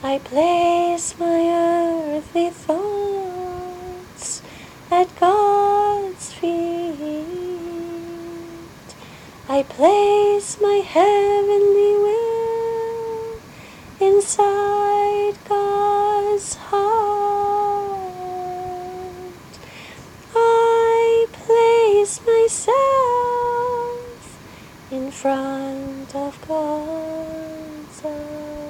I place my earthly thoughts at God's feet. I place my heavenly will inside God's heart. I place myself in front of God's eyes.